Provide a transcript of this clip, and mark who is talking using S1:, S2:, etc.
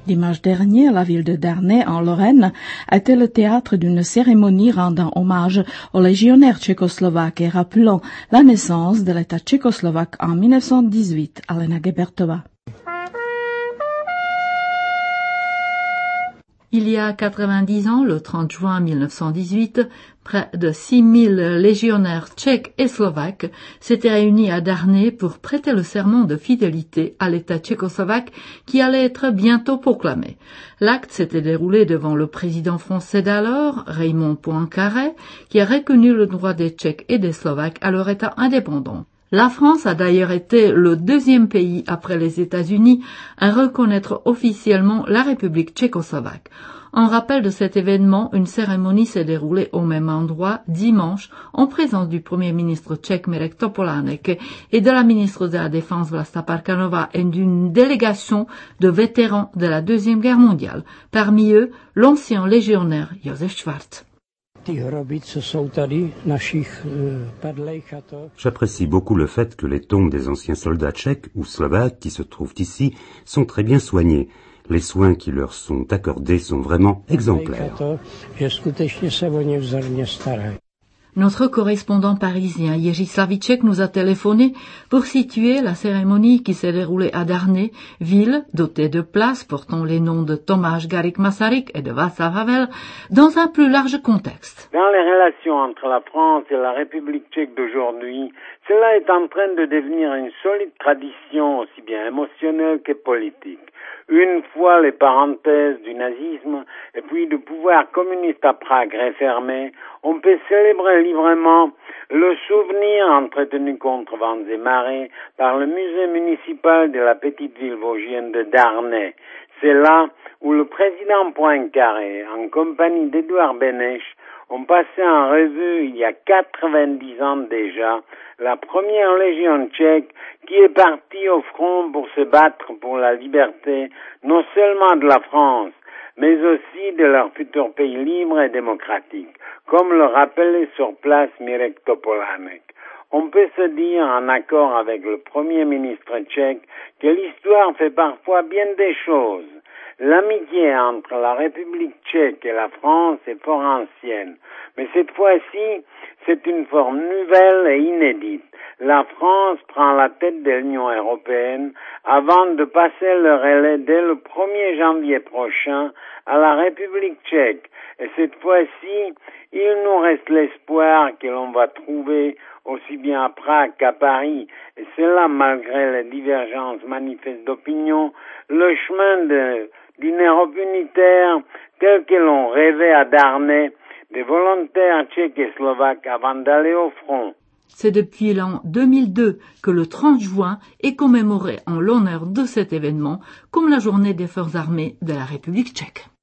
S1: Dimanche dernier, la ville de Darney, en Lorraine, a été le théâtre d'une cérémonie rendant hommage aux légionnaires tchécoslovaques et rappelant la naissance de l'État tchécoslovaque en 1918. Alena Gebertová.
S2: Il y a 90 ans, le 30 juin 1918, près de 6000 légionnaires tchèques et slovaques s'étaient réunis à Darney pour prêter le serment de fidélité à l'État tchécoslovaque qui allait être bientôt proclamé. L'acte s'était déroulé devant le président français d'alors, Raymond Poincaré, qui a reconnu le droit des Tchèques et des Slovaques à leur État indépendant. La France a d'ailleurs été le deuxième pays après les États-Unis à reconnaître officiellement la République tchécoslovaque. En rappel de cet événement, une cérémonie s'est déroulée au même endroit dimanche en présence du premier ministre tchèque Mirek Topolánek et de la ministre de la Défense Vlasta Parkanová et d'une délégation de vétérans de la Deuxième Guerre mondiale. Parmi eux, l'ancien légionnaire Josef Schwarz.
S3: J'apprécie beaucoup le fait que les tombes des anciens soldats tchèques ou slovaques qui se trouvent ici sont très bien soignées. Les soins qui leur sont accordés sont vraiment exemplaires.
S2: Notre correspondant parisien Jiří Slavíček nous a téléphoné pour situer la cérémonie qui s'est déroulée à Darney, ville dotée de places portant les noms de Tomáš Garrigue Masaryk et de Václav Havel, dans un plus large contexte.
S4: Dans les relations entre la France et la République tchèque d'aujourd'hui, cela est en train de devenir une solide tradition aussi bien émotionnelle que politique. Une fois les parenthèses du nazisme et puis du pouvoir communiste à Prague refermées, on peut célébrer librement le souvenir entretenu contre vents et marées par le musée municipal de la petite ville vosgienne de Darney. C'est là où le président Poincaré, en compagnie d'Édouard Beneš, ont passé en revue il y a 90 ans déjà la première légion tchèque qui est partie au front pour se battre pour la liberté non seulement de la France, mais aussi de leur futur pays libre et démocratique, comme le rappelait sur place Mirek Topolánek. On peut se dire, en accord avec le Premier ministre tchèque, que l'histoire fait parfois bien des choses. L'amitié entre la République tchèque et la France est fort ancienne, mais cette fois-ci, c'est une forme nouvelle et inédite. La France prend la tête de l'Union européenne avant de passer le relais dès le 1er janvier prochain à la République tchèque. Et cette fois-ci, il nous reste l'espoir que l'on va trouver aussi bien à Prague qu'à Paris, et cela malgré les divergences manifestes d'opinion, le chemin d'une Europe unitaire telle que l'on rêvait à Darney, des volontaires tchèques et slovaques avant d'aller au front.
S2: C'est depuis l'an 2002 que le 30 juin est commémoré en l'honneur de cet événement comme la journée des forces armées de la République tchèque.